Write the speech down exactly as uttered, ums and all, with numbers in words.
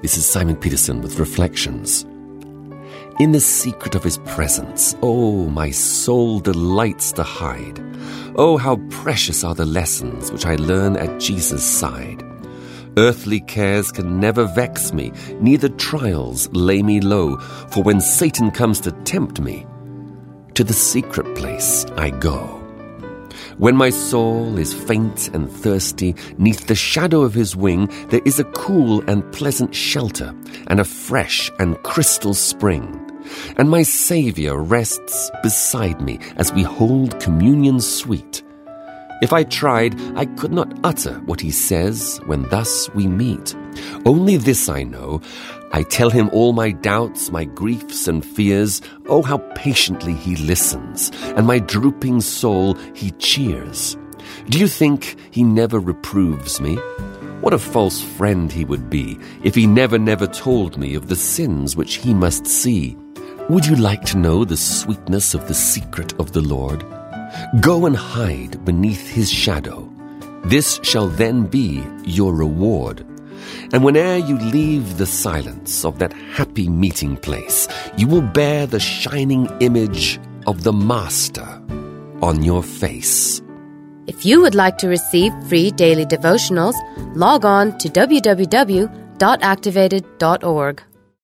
This is Simon Peterson with Reflections. In the secret of his presence, oh, my soul delights to hide. Oh, how precious are the lessons which I learn at Jesus' side. Earthly cares can never vex me, neither trials lay me low, for when Satan comes to tempt me, to the secret place I go. When my soul is faint and thirsty, 'neath the shadow of his wing there is a cool and pleasant shelter, and a fresh and crystal spring. And my Saviour rests beside me as we hold communion sweet. If I tried, I could not utter what he says when thus we meet. Only this I know, I tell him all my doubts, my griefs and fears. Oh, how patiently he listens, and my drooping soul he cheers. Do you think he never reproves me? What a false friend he would be if he never, never told me of the sins which he must see. Would you like to know the sweetness of the secret of the Lord? Go and hide beneath his shadow. This shall then be your reward. And whene'er you leave the silence of that happy meeting place, you will bear the shining image of the Master on your face. If you would like to receive free daily devotionals, log on to w w w dot activated dot org.